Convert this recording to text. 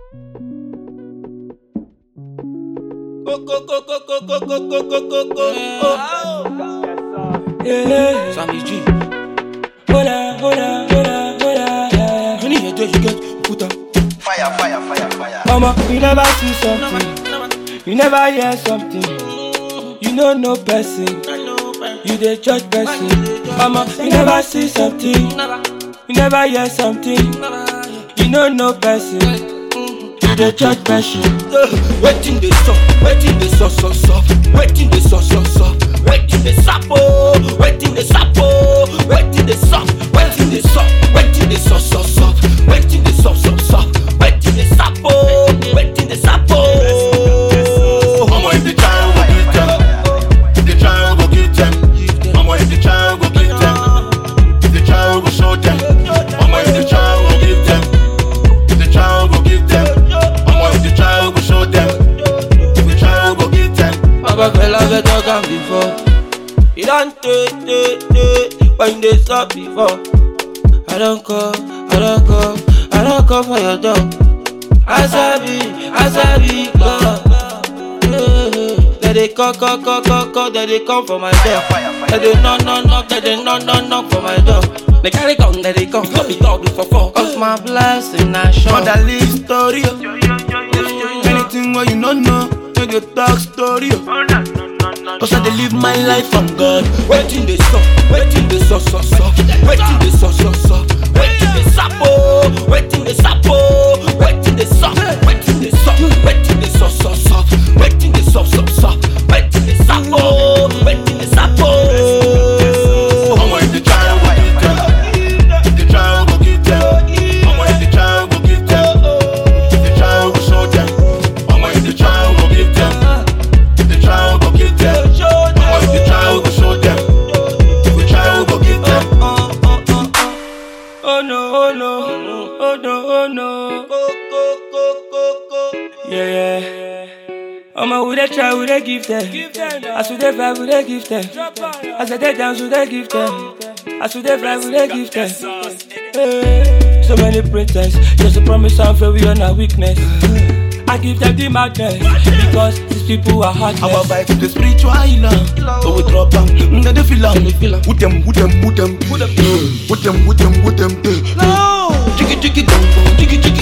Yeah. Sammy G. Hola. Honey, you get put up. Fire. Mama, you never see something. You never hear something. You know no person. You the judge person. Mama, you never see something. You never hear something. You know no person. You the judge person. Waiting the so, waiting the so, waiting the so, waiting the sapo, waiting the sapo, waiting the so, waiting the so, waiting the so, waiting the so, waiting the sapo, waiting the sapo. Mama, if the child go give them, if the child go give them, mama, if the child go give them, if the child go show them, mama, if the child go give them, if the child go give them, mama, if the child go show them, if the child go give them. Papa fell off the talk and before. You don't when they stop before. I don't call for your dog. Asabi, God. That they call, that they come for my door. That they knock for my door. They carry gun, that they come, stop it all, do for four. Cause my blessing, I show. Motherly story, anything what you don't know, make you talk story. Cause I dey live my life on God. Waiting the so, waiting the so, waiting the so, waiting the sapo, waiting the sapo, waiting the so, waiting the so, waiting the so, waiting the so, waiting the sapo, waiting the sapo. Mama, if the child go give them, if the child go give them, mama, if the child go give them, if the child go show them, mama, if the child go give them, if the child go give them, mama, if the child go show them, if the child go give them. Oh no. Yeah. Mama, would they try, would they give them? As would they fly, would they give them? As they dance, would they give them? As would they fly, would they give them? Hey. So many pretense, just a promise and fail, we on our weakness. I give them the madness, because these people are heartless. Our vibe to the spiritual healer. So we drop down, then they feel them. With them. No. Jiggy, jiggy, dong, dong, jiggy, jiggy.